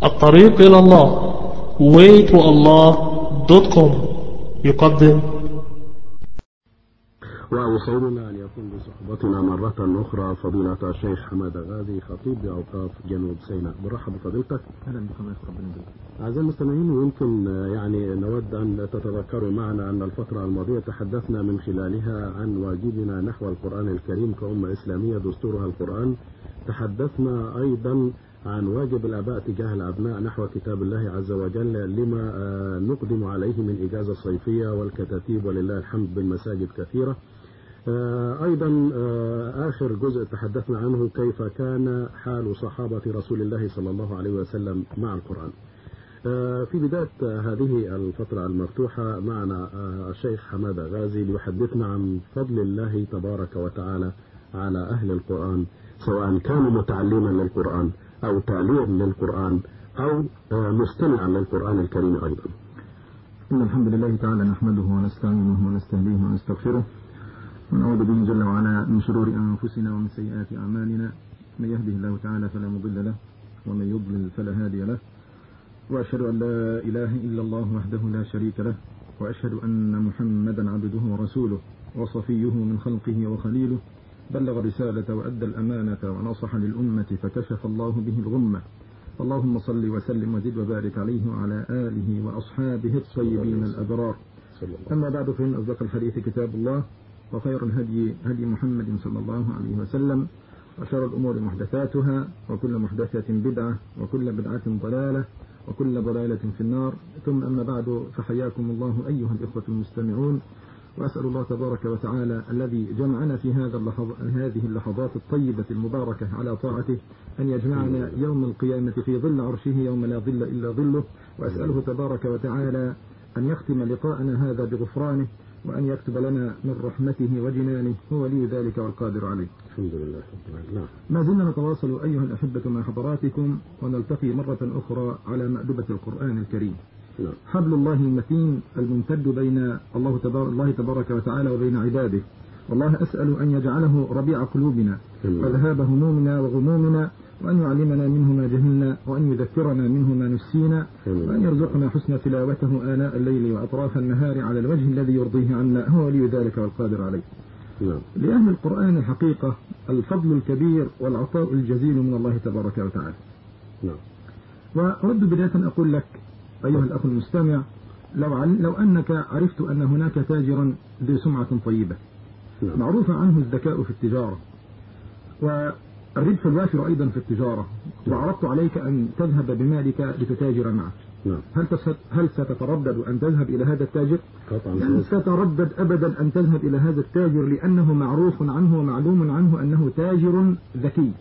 الطريق إلى الله waytoallah.com يقدم. ويسعدنا أن يكون بصحبتنا مرة أخرى فضيلة الشيخ حمادة غازي خطيب بأوقاف جنوب سيناء. مرحبا بفضيلتك. أهلا بكم يا ربنا. أعزائي المستمعين، ويمكن نود أن تتذكروا معنا أن الفترة الماضية تحدثنا من خلالها عن واجبنا نحو القرآن الكريم كأمة إسلامية دستورها القرآن. تحدثنا أيضا عن واجب الآباء تجاه الأبناء نحو كتاب الله عز وجل لما نقدم عليه من إجازة صيفية والكتاتيب ولله الحمد بالمساجد كثيرة. أيضا آخر جزء تحدثنا عنه كيف كان حال صحابة رسول الله صلى الله عليه وسلم مع القرآن. في بداية هذه الفترة المفتوحة معنا الشيخ حمادة غازي ليحدثنا عن فضل الله تبارك وتعالى على أهل القرآن، سواء كانوا متعلما للقرآن أو تاليا للقرآن أو مستمعا للقرآن الكريم أيضا. إن الحمد لله تعالى نحمده ونستعينه ونستهديه ونستغفره ونعوذ به جل وعلا من شرور أنفسنا ومن سيئات أعمالنا. من يهده الله تعالى فلا مضل له ومن يضلل فلا هادي له، وأشهد أن لا إله إلا الله وحده لا شريك له، وأشهد أن محمدا عبده ورسوله وصفيه من خلقه وخليله، بلغ الرسالة وأدى الأمانة ونصح للأمة فكشف الله به الغمة. اللهم صل وسلم وزد وبارك عليه وعلى آله وأصحابه الطيبين الأبرار. أما بعد، فإن أصدق الحديث كتاب الله، وخير الهدي هدي محمد صلى الله عليه وسلم، وشر الأمور محدثاتها، وكل محدثة بدعة، وكل بدعة ضلالة، وكل ضلالة في النار. ثم أما بعد، فحياكم الله أيها الإخوة المستمعون، وأسأل الله تبارك وتعالى الذي جمعنا في هذه اللحظات الطيبة المباركة على طاعته أن يجمعنا يوم القيامة في ظل عرشه يوم لا ظل إلا ظله. وأسأله تبارك وتعالى أن يختم لقاءنا هذا بغفرانه، وأن يكتب لنا من رحمته وجنانه، هو ولي ذلك والقادر عليه. الحمد لله. ما زلنا نتواصل أيها الأحبة مع حضراتكم، ونلتقي مرة أخرى على مأدبة القرآن الكريم. حبل الله المتين الممتد بين الله تبارك وتعالى وبين عباده. والله أسأل أن يجعله ربيع قلوبنا وذهاب همومنا وغمومنا، وأن يعلمنا منه ما جهلنا، وأن يذكرنا منه ما نسينا، وأن يرزقنا حسن تلاوته آناء الليل وأطراف النهار على الوجه الذي يرضيه عنا، هو ولي ذلك والقادر عليه. لأهل القرآن الحقيقة الفضل الكبير والعطاء الجزيل من الله تبارك وتعالى. وأود بداية أقول لك أيها الأخ المستمع، لو أنك عرفت أن هناك تاجرا ذي سمعة طيبة معروف عنه الذكاء في التجارة والربح الوافر أيضا في التجارة، وعرضت عليك أن تذهب بمالك لتتاجر معه، هل ستتردد أن تذهب إلى هذا التاجر؟ لن تتردد أبدا أن تذهب إلى هذا التاجر، لأنه معروف عنه ومعلوم عنه أنه تاجر ذكي.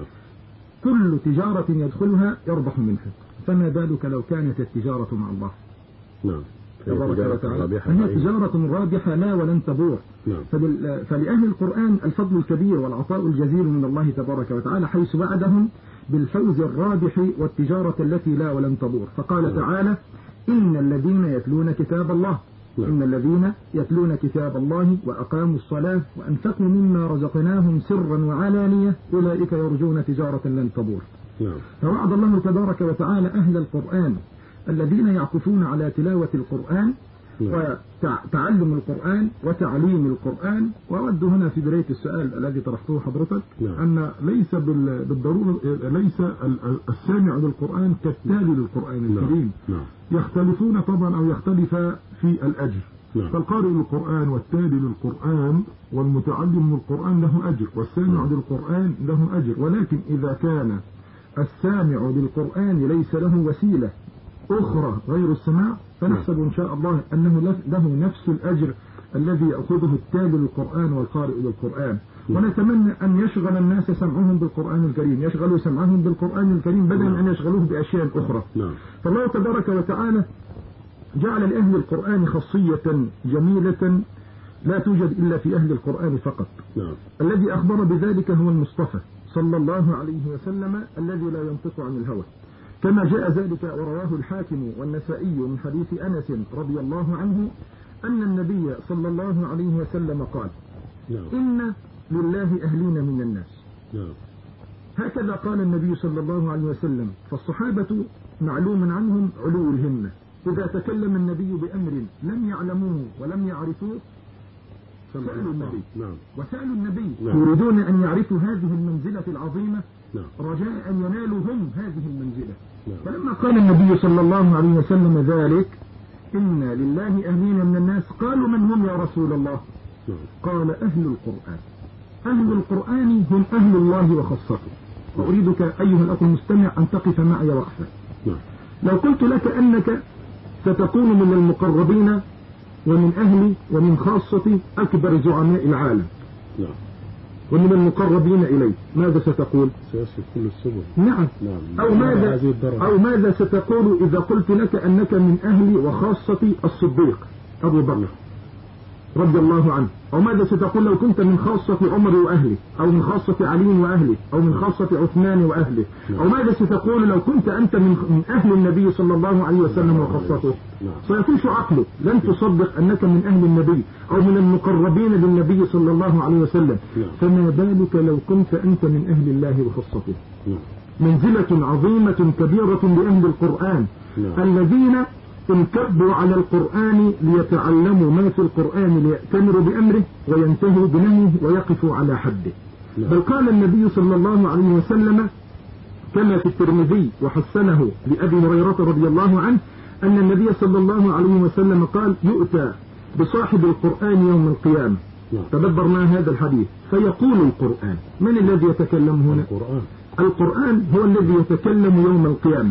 كل تجارة يدخلها يربح منها، فما بالك لو كانت التجارة مع الله تبارك وتعالى؟ هي تجارة رابحة لا ولن تبور. فلأهل القرآن الفضل الكبير والعطاء الجزيل من الله تبارك وتعالى، حيث وعدهم بالفوز الرابح والتجارة التي لا ولن تبور. فقال تعالى: إن الذين يتلون كتاب الله إن الذين يتلون كتاب الله وأقاموا الصلاة وأنفقوا مما رزقناهم سرا وعلانية أولئك يرجون تجارة لن تبور. فوعد الله تبارك وتعالى أهل القرآن الذين يعكفون على تلاوة القرآن وتعلم القرآن وتعليم القرآن. وأود هنا في بداية السؤال الذي طرحته حضرتك أن ليس بالضرورة ليس السامع للقرآن كالتالي للقرآن الكريم. يختلفون طبعا أو يختلف في الأجر. فالقارئ للقرآن والتالي للقرآن والمتعلم للقرآن له أجر، والسامع للقرآن له أجر. ولكن إذا كان السامع للقرآن ليس له وسيلة أخرى غير السماع، فنحسب إن شاء الله أنه له نفس الأجر الذي يأخذه التالي للقرآن والقارئ للقرآن. ونتمنى أن يشغل الناس سمعهم بالقرآن الكريم، يشغلوا سمعهم بالقرآن الكريم بدلا أن يشغلوه بأشياء أخرى. فالله تبارك وتعالى جعل لأهل القرآن خاصية جميلة لا توجد إلا في أهل القرآن فقط. الذي أخبر بذلك هو المصطفى صلى الله عليه وسلم الذي لا ينطق عن الهوى، كما جاء ذلك ورواه الحاكم والنسائي من حديث أنس رضي الله عنه أن النبي صلى الله عليه وسلم قال: إن لله أهلين من الناس هكذا قال النبي صلى الله عليه وسلم. فالصحابة معلوم عنهم علو الهمة، إذا تكلم النبي بأمر لم يعلموه ولم يعرفوه سألوا النبي وسألوا النبي يريدون أن يعرفوا هذه المنزلة العظيمة رجاء أن ينالوا هم هذه المنزلة. فلما قال النبي صلى الله عليه وسلم ذلك إن لله أهلين من الناس، قالوا من هم يا رسول الله؟ قال أهل القرآن. أهل القرآن هم أهل الله وخاصته. وأريدك أيها الأخ المستمع أن تقف معي وقفة. لو قلت لك أنك ستكون من المقربين ومن أهل ومن خاصة أكبر زعماء العالم ومن المقربين إليه، ماذا ستقول؟ سيسلك كل السبل. نعم. أو ماذا ستقول إذا قلت لك أنك من أهل وخاصة الصديق أبو بكر رضي الله عنه؟ أو ماذا ستقول لو كنت من خاصة عمر وأهله، أو من خاصة علي وأهله، أو من خاصة عثمان وأهله؟ أو ماذا ستقول لو كنت أنت من أهل النبي صلى الله عليه وسلم وخاصته؟ سيطيش عقلك، لن تصدق أنك من أهل النبي أو من المقربين للنبي صلى الله عليه وسلم، فما بالك لو كنت أنت من أهل الله وخاصته؟ منزلة عظيمة كبيرة لأهل القرآن الذين انكبوا على القرآن ليتعلموا ما في القرآن، ليأتمروا بأمره وينتهوا بنهيه ويقفوا على حده. بل قال النبي صلى الله عليه وسلم كما في الترمذي وحسنه لأبي هريرة رضي الله عنه أن النبي صلى الله عليه وسلم قال يؤتى بصاحب القرآن يوم القيامة. تدبرنا هذا الحديث. فيقول القرآن، من الذي يتكلم هنا؟ القرآن هو الذي يتكلم يوم القيامة.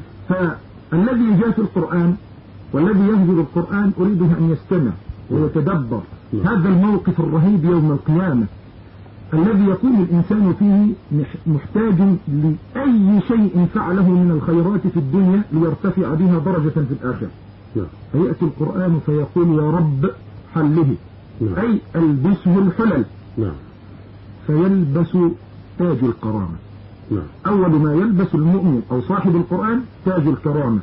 فالذي جاء في القرآن والذي يهجر القرآن أريده أن يستمع ويتدبر هذا الموقف الرهيب يوم القيامة الذي يكون الإنسان فيه محتاج لأي شيء فعله من الخيرات في الدنيا ليرتفع بها درجة في الآخرة. فيأتي القرآن فيقول يا رب حله، أي ألبسه الحلل، فيلبس تاج الكرامة. أول ما يلبس المؤمن أو صاحب القرآن تاج الكرامة.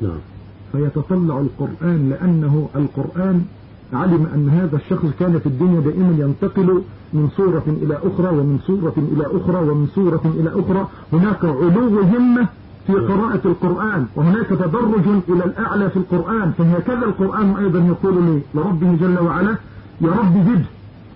فيتطلع القرآن لأنه القرآن علم أن هذا الشخص كان في الدنيا دائما ينتقل من صورة إلى أخرى ومن صورة إلى أخرى ومن صورة إلى أخرى. هناك علو همة في قراءة القرآن وهناك تدرج إلى الأعلى في القرآن. فهكذا القرآن أيضا يقول لربه جل وعلا يا رب زد.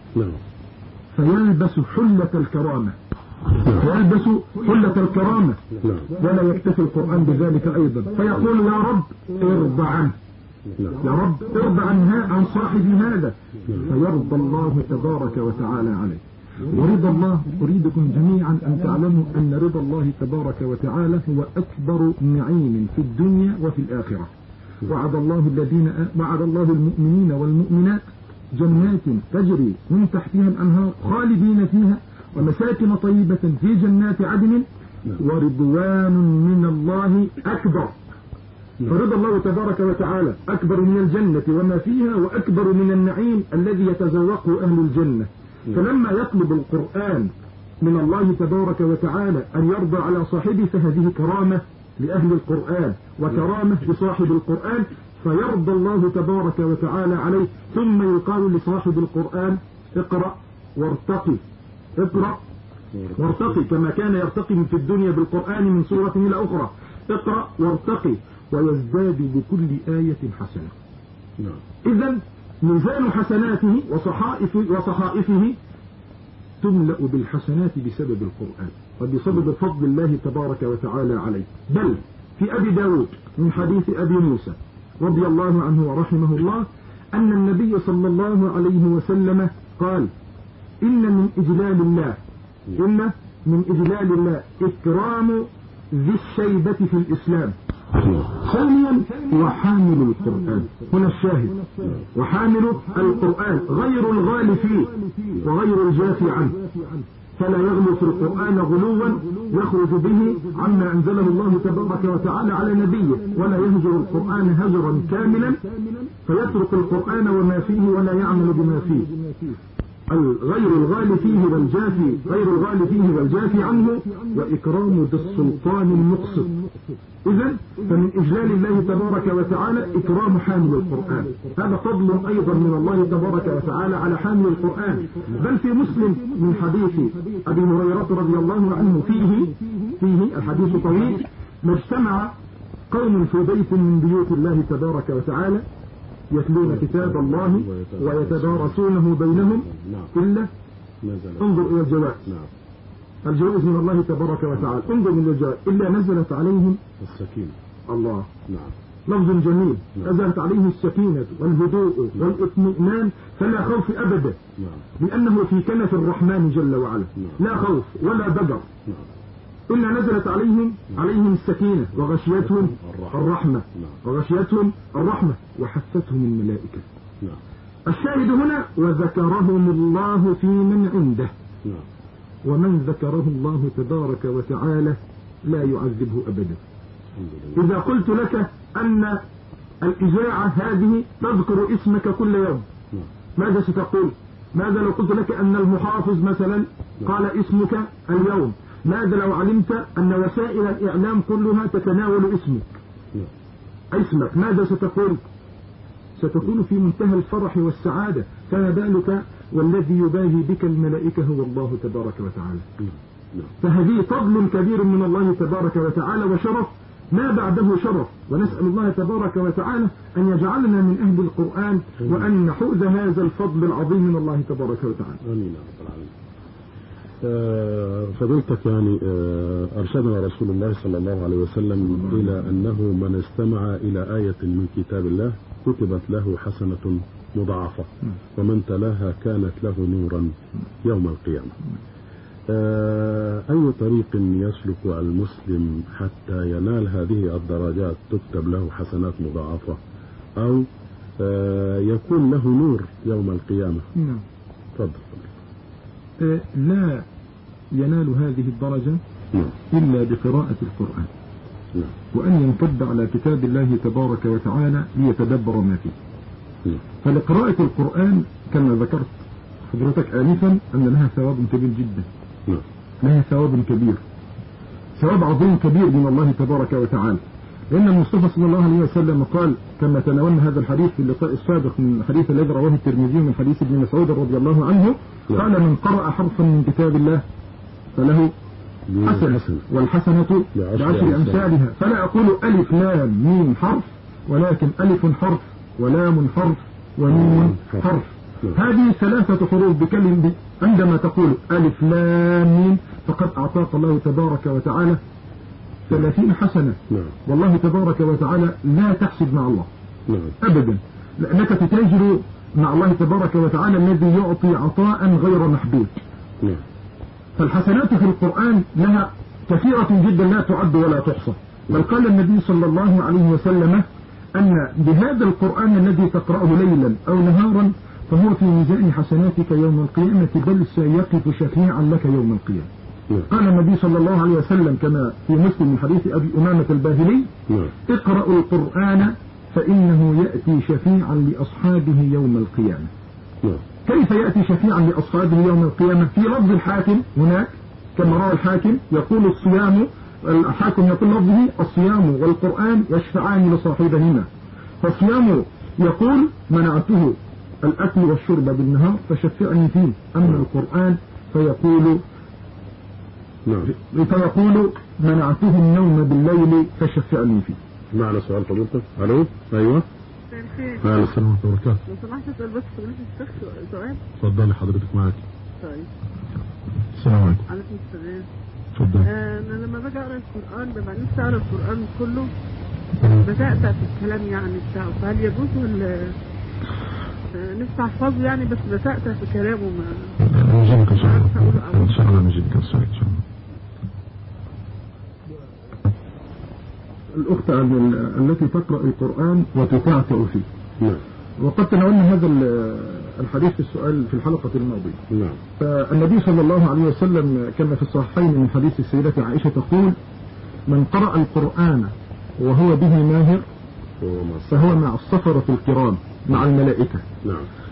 فيلبس حلة الكرامة، يلبس حلة الكرامة. ولا يكتفي القرآن بذلك أيضا، فيقول يا رب ارضى عنه، يا رب ارضى عن صاحب هذا، فيرضى الله تبارك وتعالى عليه. ورضا الله أريدكم جميعا أن تعلموا أن رضا الله تبارك وتعالى هو أكبر نعيم في الدنيا وفي الآخرة. وعد الله المؤمنين والمؤمنات جنات تجري من تحتها الأنهار خالدين فيها ومساكن طيبة في جنات عدن ورضوان من الله أكبر. فرضا الله تبارك وتعالى أكبر من الجنة وما فيها وأكبر من النعيم الذي يتذوقه أهل الجنة. فلما يطلب القرآن من الله تبارك وتعالى أن يرضى على صاحبه فهذه كرامة لأهل القرآن وكرامة لصاحب القرآن، فيرضى الله تبارك وتعالى عليه. ثم يقال لصاحب القرآن اقرأ وارتقي، اقرأ وارتقي كما كان يرتقي في الدنيا بالقرآن من سورة إلى أخرى. اقرأ وارتقي ويزداد بكل آية حسنة. إذن ميزان حسناته وصحائفه تملأ بالحسنات بسبب القرآن وبسبب فضل الله تبارك وتعالى عليه. بل في أبي داود من حديث أبي موسى رضي الله عنه ورحمه الله أن النبي صلى الله عليه وسلم قال إن من إجلال الله إكرام ذي الشيبة في الإسلام. ثانيا وحامل القرآن، هنا الشاهد، وحامل القرآن غير الغال فيه وغير الجافي عنه، فلا يغلو في القرآن غلوا يخرج به عما أنزله الله تبارك وتعالى على نبيه، ولا يهجر القرآن هجرا كاملا فيترك القرآن وما فيه ولا يعمل بما فيه. غير الغالي فيه والجافي عنه، وإكرام ذي السلطان المقسط. إذن فمن إجلال الله تبارك وتعالى إكرام حامل القرآن، هذا فضل أيضا من الله تبارك وتعالى على حامل القرآن. بل في مسلم من حديث أبي هريرة رضي الله عنه فيه الحديث طويل: ما اجتمع قوم في بيت من بيوت الله تبارك وتعالى يتلون كتاب الله ويتدارسونه بينهم إلا، انظر إلى الجواب، الجوائز من الله تبارك وتعالى، انظر من الجواب: إلا نزلت عليهم السكينة. الله، لفظ جميل، نزلت عليهم السكينة والهدوء والاطمئنان، فلا خوف أبدا، لأنه في كنف الرحمن جل وعلا، لا خوف ولا ضجر. إلا نزلت عليهم السكينة وغشيتهم الرحمة وحفتهم الملائكة. الشاهد هنا: وذكرهم الله في من عنده، ومن ذكره الله تبارك وتعالى لا يعذبه أبدا. إذا قلت لك أن الإذاعة هذه تذكر اسمك كل يوم، ماذا ستقول؟ ماذا لو قلت لك أن المحافظ مثلا قال اسمك اليوم؟ ماذا لو علمت أن وسائل الإعلام كلها تتناول اسمك؟ ماذا ستقول؟ ستكون في منتهى الفرح والسعادة. فما بالك والذي يباهي بك الملائكة هو الله تبارك وتعالى. فهذه فضل كبير من الله تبارك وتعالى وشرف ما بعده شرف، ونسأل الله تبارك وتعالى أن يجعلنا من أهل القرآن وأن نحوز هذا الفضل العظيم من الله تبارك وتعالى. آمين. فضلتك يعني أرشدنا رسول الله صلى الله عليه وسلم إلى أنه من استمع إلى آية من كتاب الله كتبت له حسنة مضاعفة، ومن تلاها كانت له نورا يوم القيامة. أي طريق يسلك المسلم حتى ينال هذه الدرجات، تكتب له حسنات مضاعفة أو يكون له نور يوم القيامة؟ تفضل. لا ينال هذه الدرجة إلا بقراءة القرآن، وأن ينقض على كتاب الله تبارك وتعالى ليتدبر ما فيه. فلقراءة القرآن كما ذكرت حضرتك آنفا أن لها ثواب كبير جدا، لها ثواب كبير، ثواب عظيم كبير من الله تبارك وتعالى. لأن المصطفى صلى الله عليه وسلم قال كما تناولنا هذا الحديث في اللقاء السابق من الحديث الذي رواه الترمذي من حديث ابن مسعود رضي الله عنه، قال: من قرأ حرفا من كتاب الله فله حسنة، والحسنة بعشر أمثالها. فلا أقول ألف لام ميم حرف، ولكن ألف حرف ولام حرف وميم حرف. هذه 3 حروف بكلمة. عندما تقول ألف لام ميم فقد أعطاك الله تبارك وتعالى 30 حسنة. والله تبارك وتعالى لا تحسد مع الله أبدا، لأنك تتاجر مع الله تبارك وتعالى الذي يعطي عطاء غير محدود. فالحسنات في القرآن لها كثيرة جدا لا تعد ولا تحصى. بل قال النبي صلى الله عليه وسلم أن بهذا القرآن الذي تقرأه ليلا أو نهارا فهو في ميزان حسناتك يوم القيامة، بل سيقف شفيعا لك يوم القيامة. قال النبي صلى الله عليه وسلم كما في مسلم من حديث أبي أمامة الباهلي: اقرأوا القرآن فإنه يأتي شفيعا لأصحابه يوم القيامة. كيف يأتي شفيعا لأصحابه يوم القيامة؟ في لفظ الحاكم هناك كما روى الحاكم يقول الصيام، الحاكم يقول لفظه: الصيام والقرآن يشفعان لصاحبهما. فالصيام يقول: منعته الأكل والشرب بالنهار فشفعني فيه. أما القرآن فيقول منعته النوم بالليل فشفعني فيه. معنا سؤال حضرتك. ألو. أيوة. السلام عليكم ورحمة الله وبركاته. لو سمحت اسال بس الشيخ سؤال. اتفضلي حضرتك معاك. طيب. السلام عليكم. عليكم السلام. اتفضل. انا لما باجي اقرا القران ببقى نفسي اقرا القران كله، بتأتأ في الكلام يعني بتاعه، فهل يجوز نفسي احفظه يعني، بس بتأتأ في كلامه ما نجيبك ان شاء الله. ان شاء الله نجيبك ان شاء الله. الأخت التي تقرأ القرآن وتتعتع فيه. وقد تناولنا هذا الحديث في السؤال في الحلقة الماضية. فالنبي صلى الله عليه وسلم كما في الصحيحين من حديث السيدة عائشة تقول: من قرأ القرآن وهو به ماهر فهو مع السفرة الكرام مع الملائكة.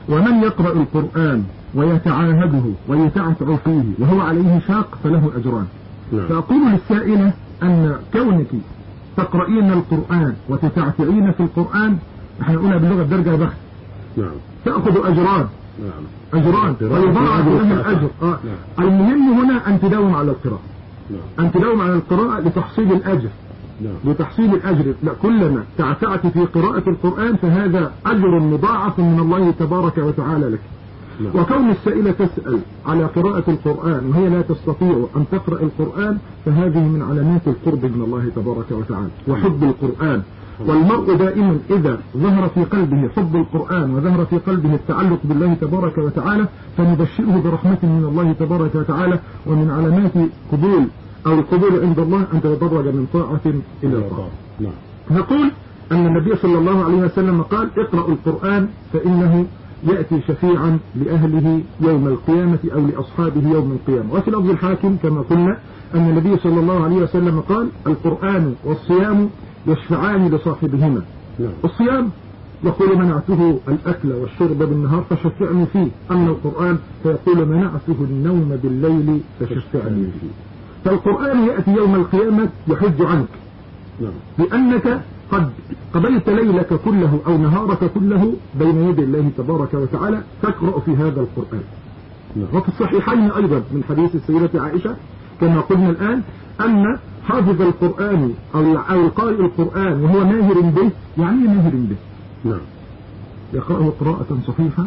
ومن يقرأ القرآن ويتعاهده ويتعتع فيه وهو عليه شاق فله أجران. فأقول للسائلة أن كونك تقرأين القرآن وتتعتعين في القرآن، احنا نقولها باللغة الدرجة بخت، تأخذ أجران، أجران ويضاعف لها الأجر. المهم هنا أن تداوم على القراءة، أن تداوم على القراءة لتحصيل الأجر، لتحصيل الأجر. لا، كلما تعتعت في قراءة القرآن فهذا أجر مضاعف من الله تبارك وتعالى لك. وكون السائلة تسأل على قراءة القرآن وهي لا تستطيع أن تقرأ القرآن فهذه من علامات القرب من الله تبارك وتعالى وحب القرآن. والمرء دائما إذا ظهر في قلبه حب القرآن وظهر في قلبه التعلق بالله تبارك وتعالى فنبشره برحمة من الله تبارك وتعالى. ومن علامات قبول أو القبول عند الله أن تتدرج من طاعة إلى طاعة. نقول أن النبي صلى الله عليه وسلم قال: اقرأوا القرآن فإنه يأتي شفيعا لأهله يوم القيامة أو لأصحابه يوم القيامة. وفي لفظ الحاكم كما قلنا أن النبي صلى الله عليه وسلم قال: القرآن والصيام يشفعان لصاحبهما. الصيام يقول: منعته الأكل والشرب بالنهار فشفعني فيه. أما القرآن فيقول: منعته النوم بالليل فشفعني فيه. فالقرآن يأتي يوم القيامة يحج عنك لأنك قد قضيت ليلك كله أو نهارك كله بين يدي الله تبارك وتعالى تقرأ في هذا القرآن. وفي الصحيحين أيضا من حديث السيدة عائشة كما قلنا الآن أن حافظ القرآن أو قارئ القرآن وهو ماهر به، يعني ماهر به، يقرأه قراءة صحيحة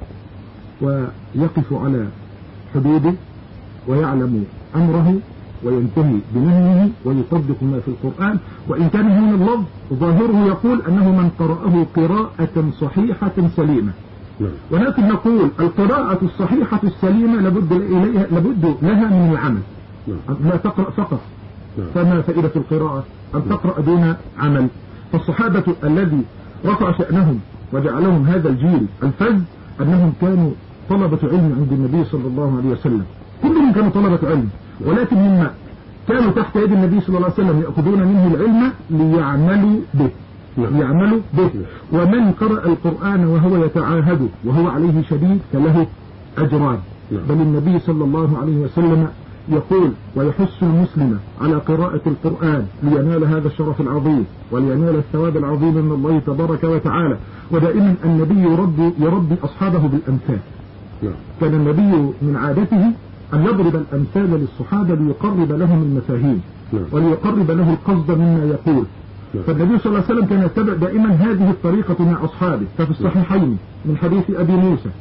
ويقف على حدوده ويعلم أمره وينتهي بنهيه ويصدق ما في القرآن. وإن كان هنا اللفظ ظاهره يقول أنه من قرأه قراءة صحيحة سليمة. ولكن نقول القراءة الصحيحة السليمة لابد لها من العمل، لا تقرأ فقط. فما فائدة القراءة؟ أن تقرأ دون عمل. فالصحابة الذي رفع شأنهم وجعلهم هذا الجيل الفذ أنهم كانوا طلبة علم عند النبي صلى الله عليه وسلم، كلهم كانوا طلبة علم، ولكن مما كانوا تحت يد النبي صلى الله عليه وسلم يأخذون منه العلم ليعملوا به. ومن قرأ القرآن وهو يتعاهد وهو عليه شديد فله أجران. بل النبي صلى الله عليه وسلم يقول: ويحث المسلم على قراءة القرآن لينال هذا الشرف العظيم ولينال الثواب العظيم من الله تبارك وتعالى. ودائما النبي يربي أصحابه بالأمثال. كان النبي من عادته أن يضرب الأمثال للصحابة ليقرب لهم المفاهيم وليقرب له القصد مما يقول. فالنبي صلى الله عليه وسلم كان يتبع دائما هذه الطريقة مع أصحابه. ففي الصحيحين من حديث أبي موسى.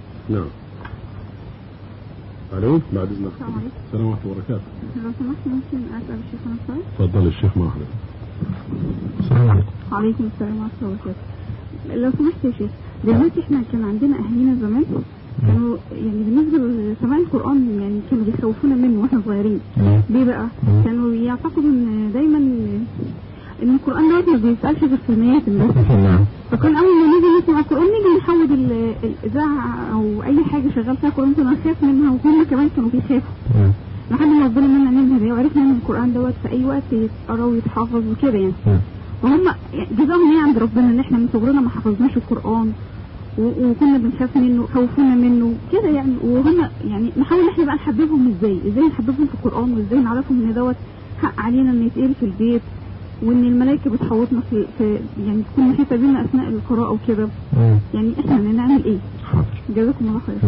ألو، بعد إذنك. السلام عليكم وبركاته. لو سمحت ممكن أسأل الشيخ نصر؟ تفضل الشيخ محمد. السلام عليكم. وعليكم السلام ورحمة الله وبركاته. لو سمحت يا شيخ، دلوقتي احنا كان عندنا أهالينا زمان كانوا يعني بالنسبة لسماع القرآن يعني كانوا بيخوفونا منه واحنا صغيرين. ليه بقى؟ كانوا يعتقدوا ان دايما ان القرآن دوت ما بيسألش غير في الميات الناس. فكان اول ما نيجي نسمع القرآن نيجي نحود الاذاعة او اي حاجة شغال فيها قرآن كنا نخاف منها، وهم كمان كانوا بيخافوا لحد ما ربنا منا منها دي وعرفنا ان القرآن دوت في اي وقت يتقرا ويتحفظ وكده يعني. وهم جزاهم ايه عند ربنا ان احنا من صغرنا ما حفظناش القرآن وكنا بنخاف منه، خوفونا منه كده يعني. وهم يعني نحاول احنا بقى نحببهم ازاي نحببهم في القرآن، وازاي نعرفهم ان دوت حق علينا ان يتقري في البيت، وان الملائكة بتحوطنا في يعني تكون محيطة بينا اثناء القراءة وكده. يعني احنا نعمل ايه؟ جزاكم الله خير.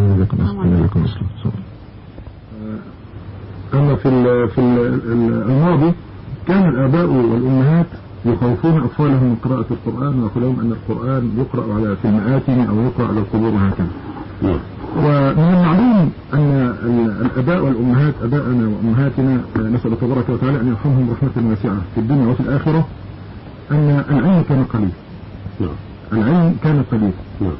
أما في الماضي كان الآباء والأمهات يخوفون أطفالهم من قراءة القرآن ويقولون أن القرآن يقرأ في المآتم أو يقرأ على القبور هكذا. ومن المعلوم أن الآباء والأمهات أباءنا وأمهاتنا نسأل تبارك وتعالى أن يرحمهم رحمة واسعة في الدنيا وفي الآخرة أن العلم كان قليل. العلم كان قليل.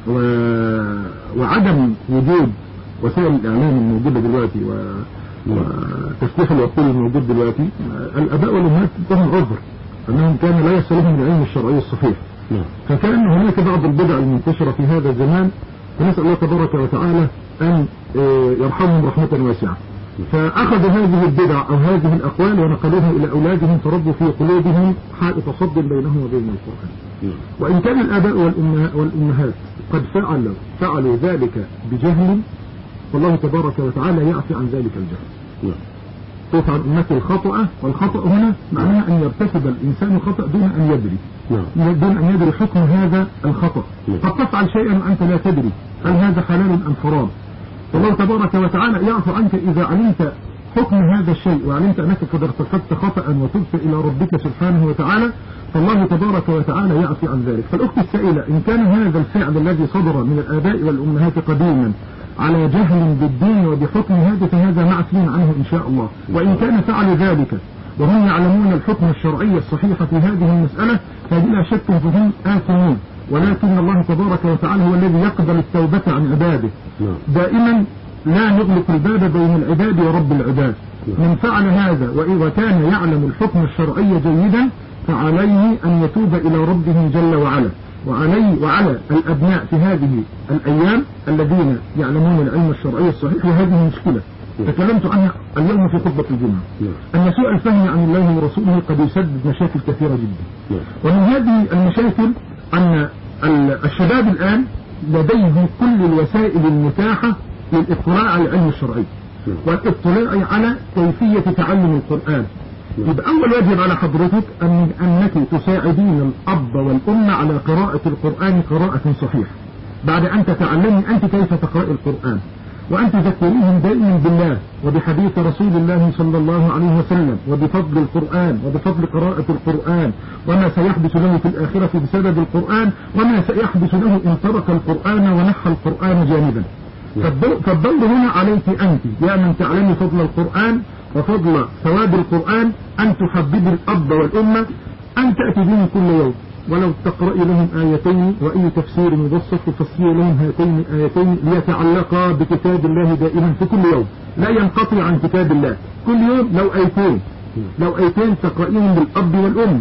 وعدم وجود وسائل الإعلام الموجودة دلوقتي وتفتيح العقول الموجود دلوقتي، الآباء والأمهات لهم عذر أنهم كان لا يصلهم العلم الشرعي الصحيح. فكان هناك بعض البدع المنتشرة في هذا الزمان، فنسأل الله تبارك وتعالى أن يرحمهم رحمة واسعة. فأخذ هذه البدع أو هذه الأقوال ونقلوها إلى أولادهم فربوا في قلوبهم حائط صد بينهم وبين القرآن. وإن كان الآباء والأمهات قد فعلوا ذلك بجهل، والله تبارك وتعالى يعفي عن ذلك الجهل. طوف عن أمتي الخطأ، والخطأ هنا معناه أن يرتكب الإنسان خطأ دون أن يدري، دون أن يدري حكم هذا الخطأ. قد تفعل شيئا وأنت لا تدري هل هذا حلال أم حرام، والله تبارك وتعالى يعفو عنك إذا علمت حكم هذا الشيء وعلمت أنك قد ارتكبت خطأ وتبت إلى ربك سبحانه وتعالى، فالله تبارك وتعالى يعفي عن ذلك. فالأخت السائلة، إن كان هذا الفعل الذي صدر من الآباء والأمهات قديما على جهل بالدين وبحكم هذا فهذا معفي عنه إن شاء الله. وإن كان فعل ذلك وهم يعلمون الحكم الشرعي الصحيح في هذه المسألة فبلا شك فهم آثمون، ولكن الله تبارك وتعالى هو الذي يقبل التوبة عن عباده. دائما لا نغلق الباب بين العباد ورب العباد. من فعل هذا وكان يعلم الحكم الشرعي جيدا فعليه أن يتوب إلى ربه جل وعلا، وعلى الأبناء في هذه الأيام الذين يعلمون العلم الشرعي الصحيح، وهذه مشكلة تكلمت عنها اليوم في خطبة الجمعة، أن سوء الفهم عن الله ورسوله قد يسبب مشاكل كثيرة جدا. ومن هذه المشاكل أن الشباب الآن لديه كل الوسائل المتاحة للاطلاع على العلم الشرعي والاطلاع على كيفية تعلم القرآن. يبقى أول واجب على حضرتك أنك تساعدين الأب والأم على قراءة القرآن قراءة صحيحة، بعد أن تتعلمي أنت كيف تقرأ القرآن، وأن تذكريهم دائما بالله وبحديث رسول الله صلى الله عليه وسلم وبفضل القرآن وبفضل قراءة القرآن، وما سيحدث له في الآخرة بسبب القرآن، وما سيحدث له إن ترك القرآن ونحى القرآن جانبا. فالدور هنا عليك أنت يا من تعلمي فضل القرآن وفضل ثواب القرآن أن تحبب الأب والأمة أن تأتي بهم كل يوم، ولو تقرأي لهم آيتين وأي تفسير مبسط تفسير لهم هاتين آيتين ليتعلقا بكتاب الله دائما في كل يوم، لا ينقطع عن كتاب الله. كل يوم لو آيتين تقرأيهم بالأب والأم،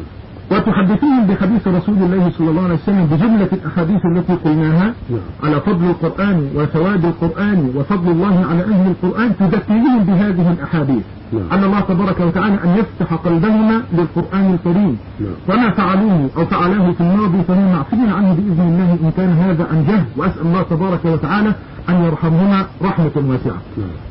وتحدثيهم بحديث رسول الله صلى الله عليه وسلم بجملة الأحاديث التي قلناها على فضل القرآن وثواب القرآن وفضل الله على أهل القرآن، تذكريهم بهذه الأحاديث أن الله تبارك وتعالى أن يفتح قلبهما للقرآن الكريم، وما فعلوه أو فعلاه في الماضي فهم معفين عنه بإذن الله إن كان هذا عن جهل، وأسأل الله تبارك وتعالى أن يرحمهما رحمة واسعة.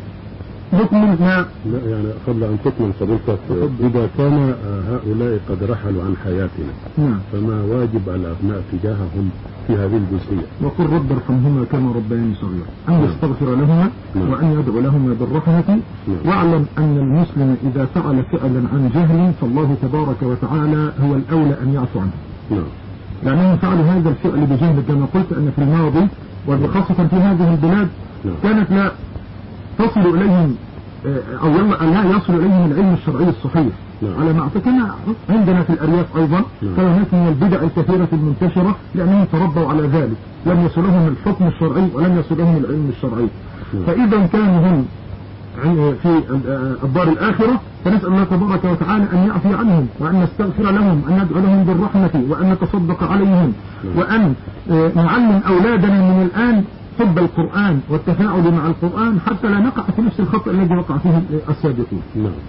نكمل ما يعني قبل أن تكمل فضيلتك، إذا كان هؤلاء قد رحلوا عن حياتنا فما واجب الأبناء تجاههم في هذه الجزئية؟ وقل رب ارحمهما كما ربياني صغيرا، أن يستغفر لهما وأن يدعو لهما بالرحمة. واعلم أن المسلم إذا فعل فعلا عن جهل فالله تبارك وتعالى هو الأولى أن يعفو عنه، لأنهم فعلوا هذا الفعل بجهل. كما قلت أن في الماضي وخاصة في هذه البلاد كانت لا تصل إليهم أو لا يصل إليهم العلم الشرعي الصحيح على ما اعتقدنا. عندنا في الأرياف أيضا كانت من البدع الكثيرة المنتشرة لأنهم تربوا على ذلك، لم يصلهم الحكم الشرعي ولم يصلهم العلم الشرعي. فإذا كانوا هم في الدار الآخرة فنسأل الله تبارك وتعالى أن يعفي عنهم وأن نستغفر لهم، أن ندعو لهم بالرحمة وأن نتصدق عليهم، وأن نعلم أولادنا من الآن حب القرآن والتفاعل مع القرآن حتى لا نقع في نفس الخطأ الذي وقع فيه السابقون.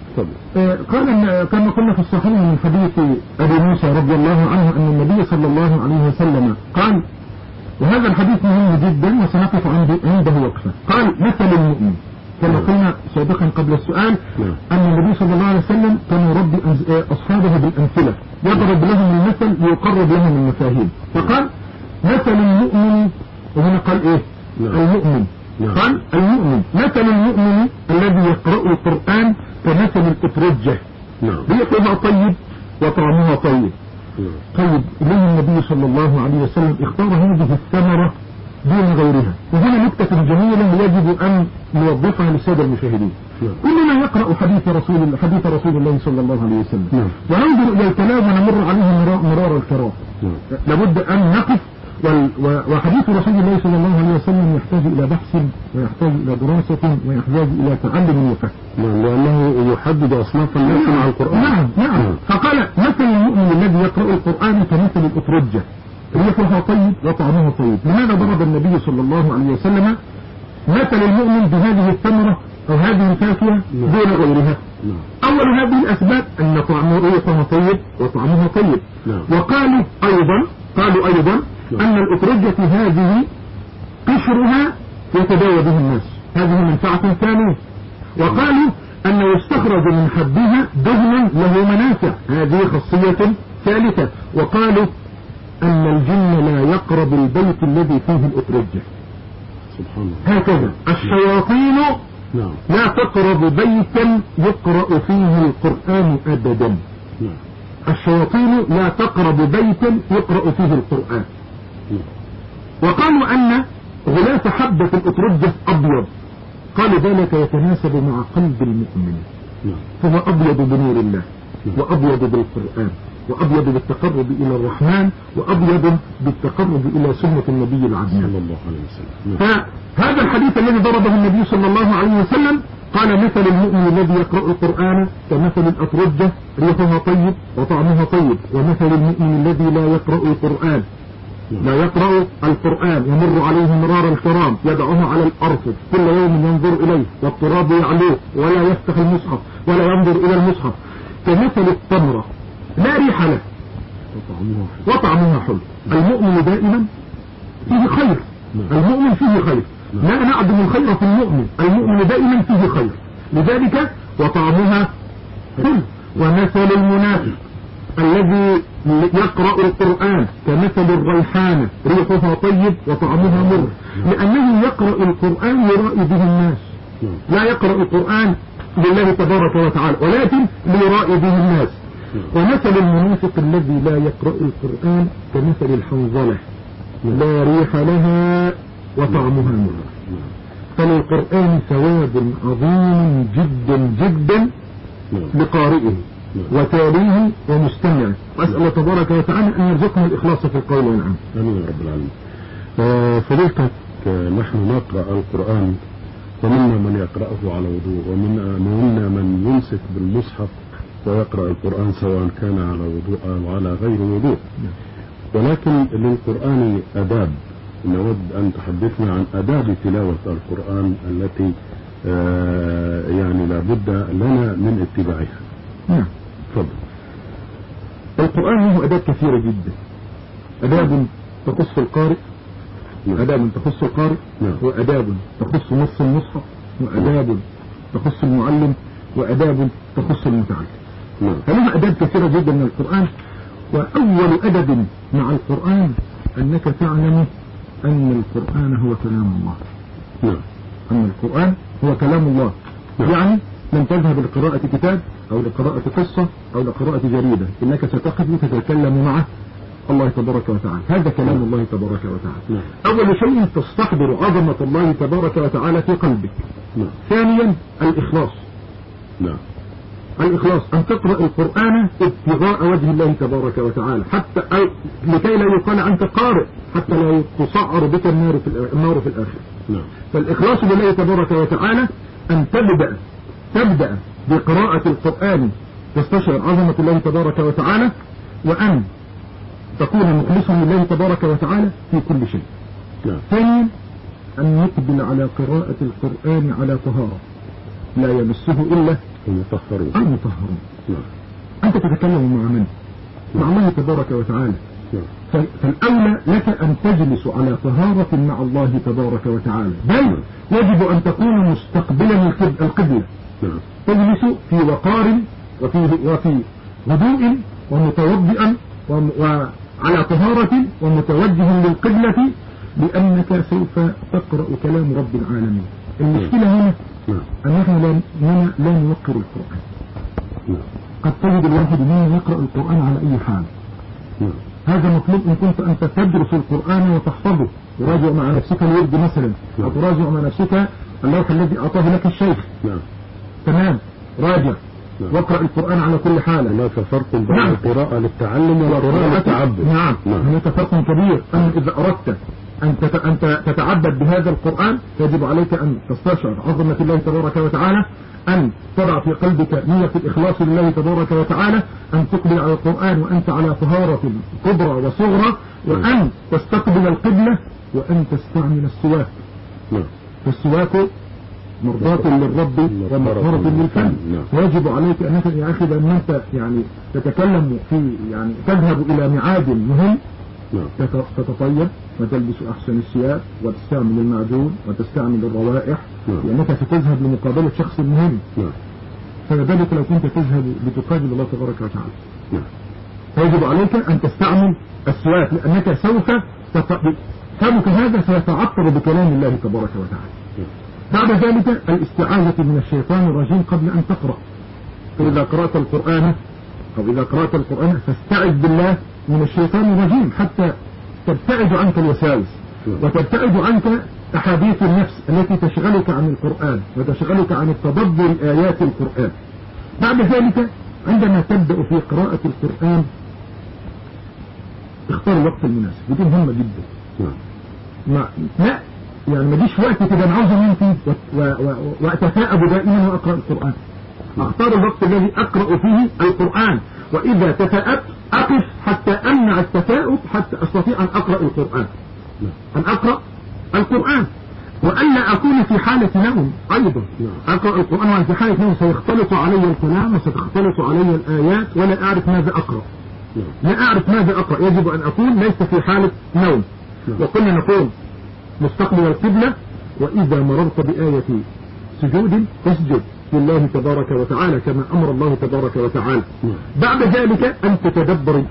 قال كما قلنا في الصحيح من حديث أبي موسى رضي الله عنه أن النبي صلى الله عليه وسلم قال، وهذا الحديث مهم جدا وسنقف عنده وقفة، قال مثل المؤمن، كما قلنا سابقا قبل السؤال أن النبي صلى الله عليه وسلم كان يربي أصحابه بالأمثلة، يضرب لهم المثل ليقرب لهم المفاهيم. فقال مثل المؤمن، وهنا قال إيه؟ المؤمن. قال المؤمن مثل المؤمن الذي يقرأ القرآن كمثل الأترجة، ريحها طيب وطعمها طيب. طيب إليه النبي صلى الله عليه وسلم اختار هذه الثمرة دون غيرها، وهنا نكتة جميلة يجب أن نوظفها للسادة المشاهدين. كلنا يقرأ حديث رسول الله صلى الله عليه وسلم وننظر إلى الكلام ونمر عليه مرار الكرام. لابد أن نقف، وحديث رسول الله صلى الله عليه وسلم يحتاج إلى بحث ويحتاج إلى دراسة ويحتاج إلى تعلم وفهم، لأنه يحدد أصناف الناس مع القرآن. نعم. فقال مثل المؤمن الذي يقرأ القرآن كمثل الأترجة، ريحها طيب وطعمها طيب. لماذا ضرب النبي صلى الله عليه وسلم مثل المؤمن بهذه الثمرة أو هذه الفاكهة دون غيرها؟ أول أول هذه الأسباب أن طعمه ريحه طيب وطعمها طيب. وقالوا أيضا أن الأترجة هذه قشرها يتداوى به الناس، هذه منفعة ثانية. وقالوا أن يستخرج من حبها دهن له منافع، هذه خاصية ثالثة. وقالوا أن الجن لا يقرب البيت الذي فيه الأترجة. سبحان الله. هكذا الشياطين لا تقرب بيتا يقرأ فيه القرآن أبدا. الشياطين لا تقرب بيتا يقرأ فيه القرآن. وقالوا أن غلاف حبة الأترجة أبيض، قال ذلك يتناسب مع قلب المؤمن، فهو أبيض بنور الله، وأبيض بالقرآن، وأبيض بالتقرب إلى الرحمن، وأبيض بالتقرب إلى سنة النبي العدنان صلى الله عليه وسلم. فهذا الحديث الذي ضربه النبي صلى الله عليه وسلم قال مثل المؤمن الذي يقرأ القرآن كمثل الأترجة ريحها طيب وطعمها طيب، ومثل المؤمن الذي لا يقرأ القرآن يمر عليه مرار الكرام يدعوه على الأرفف كل يوم ينظر إليه والتراب يعلوه ولا يفتح المصحف ولا ينظر إلى المصحف، كمثل التمرة لا ريح له وطعمها حلو. المؤمن دائما فيه خير، المؤمن فيه خير، لا نعدم الخير في المؤمن دائما فيه خير، لذلك وطعمها حلو. ومثل المنافق الذي يقرأ القرآن كمثل الريحانة ريحها طيب وطعمها مر، لأنه يقرأ القرآن يرائي به الناس، لا يقرأ القرآن لله تبارك وتعالى ولكن ليرائي به الناس. ومثل المنافق الذي لا يقرأ القرآن كمثل الحنظلة لا ريح لها وطعمها مر. فللقرآن ثواب عظيم جدا جدا لقارئه وتاليه ومستمعه، وأسأل الله تبارك وتعالى أن يرزقنا الإخلاص في القول والعمل. آمين يا رب العالمين. فضيلتك نحن نقرأ القرآن ومنا من يقرأه على وضوء ومنا من يمسك بالمصحف ويقرأ القرآن سواء كان على وضوء أو على غير وضوء، ولكن للقرآن أداب. نود أن تحدثنا عن أداب تلاوة القرآن التي يعني لابد لنا من اتباعها. نعم. تفضل. القرآن له أداب كثيرة جدا، أداب تخص القارئ، أداب تخص القارئ، وأداب تخص نص المصحف، وأداب تخص المعلم، وأداب تخص المتعلم. فلها أداب كثيرة جدا من القرآن. وأول أدب مع القرآن أنك تعلم أن القرآن هو كلام الله. أن القرآن هو كلام الله. يعني لن تذهب لقراءة كتاب أو لقراءة قصة أو لقراءة جريدة، إنك ستقف وتتكلم مع الله تبارك وتعالى، هذا كلام الله تبارك وتعالى. أول شيء تستحضر عظمة الله تبارك وتعالى في قلبك. ثانيا الإخلاص. الإخلاص أن تقرأ القرآن ابتغاء وجه الله تبارك وتعالى، حتى لكي لا يقال أنت قارئ، حتى لا تصعر بك النار في الآخر. فالإخلاص لله تبارك وتعالى أن تبدأ بقراءة القرآن تستشعر عظمة الله تبارك وتعالى، وأن تكون مخلصا لله تبارك وتعالى في كل شيء. ثانيا أن نقبل على قراءة القرآن على طهارة لا يمسه إلا المطهرون. أنت تتكلم مع من؟ مع الله تبارك وتعالى. فالأولى لك أن تجلس على طهارة مع الله تبارك وتعالى، بل يجب أن تكون مستقبلا القبلة، تجلس في وقار وفي هدوء ومتوضئا وعلى طهارة ومتوجه للقبلة، لأنك سوف تقرأ كلام رب العالمين. المشكلة هنا أننا لا نوقر القرآن. قد تجد الواحد مننا يقرأ القرآن على أي حال. هذا مطلوب إن كنت أنت تدرس القرآن وتحفظه، تراجع مع نفسك الورد مثلا، أو تراجع مع نفسك اللوح الذي أعطاه لك الشيخ. تمام، راجع واقرأ القرآن على كل حال. هناك فرق بين القراءة للتعلم والقراءة للتعبد. نعم، هناك فرق كبير. أن إذا أردت أن تتعبد بهذا القرآن يجب عليك أن تستشعر عظمة الله تبارك وتعالى، أن تضع في قلبك نية الإخلاص لله تبارك وتعالى، أن تقبل على القرآن وأنت على طهارة كبرى وصغرى، وأن تستقبل القبلة، وأن تستعمل السواك. السواك مرضاة للرب ومغفرة للفم. ويجب عليك أنك يا أخي بأن أنت يعني تتكلم في يعني تذهب إلى ميعاد مهم تتطيب وتلبس أحسن الثياب وتستعمل المعجون وتستعمل الروائح لأنك ستذهب لمقابلة شخص مهم. فذلك لو كنت تذهب لتقابل الله تبارك وتعالى فيجب عليك أن تستعمل السواك لأنك سوف فمك هذا سيتعطر بكلام الله تبارك وتعالى. بعد ذلك الاستعاذة من الشيطان الرجيم قبل أن تقرأ. فإذا قرأت القرآن أو إذا قرأت القرآن فاستعذ بالله من الشيطان الرجيم حتى تبتعد عنك الوساوس وتبتعد عنك أحاديث النفس التي تشغلك عن القرآن وتشغلك عن التدبر آيات القرآن. بعد ذلك عندما تبدأ في قراءة القرآن اختار الوقت المناسب، ودي مهمة جدا. لا يعني ما جيش وقت كده انا عاوز انام فيه واتثاءب دائما واقرا القرآن. اختار الوقت الذي اقرا فيه القرآن، واذا تثاءبت اقف حتى امنع التثاؤب حتى استطيع ان اقرا القرآن. والا اكون في حالة نوم ايضا. اقرا القرآن وانا في حالة نوم سيختلط علي الكلام وستختلط علي الايات ولا اعرف ماذا اقرا. يجب ان اكون ليس في حالة نوم. وكنا نقول مستقبل القبلة، وإذا مررت بآية سجود فاسجد لله تبارك وتعالى كما أمر الله تبارك وتعالى. بعد ذلك أن تتدبر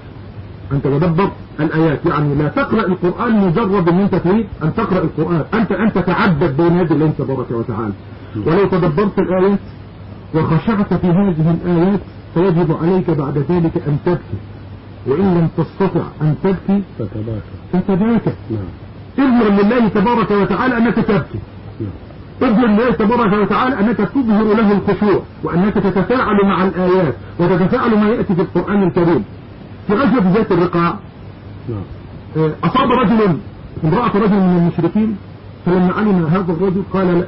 الآيات، يعني لا تقرأ القرآن مجرد أن أنت تريد أن تقرأ القرآن، أنت تتعبد بين يدي الله تبارك وتعالى. ولو تدبرت الآيات وخشعت في هذه الآيات فيجب عليك بعد ذلك أن تبكي، وإن لم تستطع أن تبكي فتباكى. اظهر لله تبارك وتعالى أنك تبكي، اظهر لله تبارك وتعالى أنك تظهر له الخشوع، وأنك تتفاعل مع الآيات وتتفاعل ما يأتي في القرآن الكريم. في غزوة ذات الرقاع أصاب امرأة رجل من المشركين، فلما علم هذا الرجل قال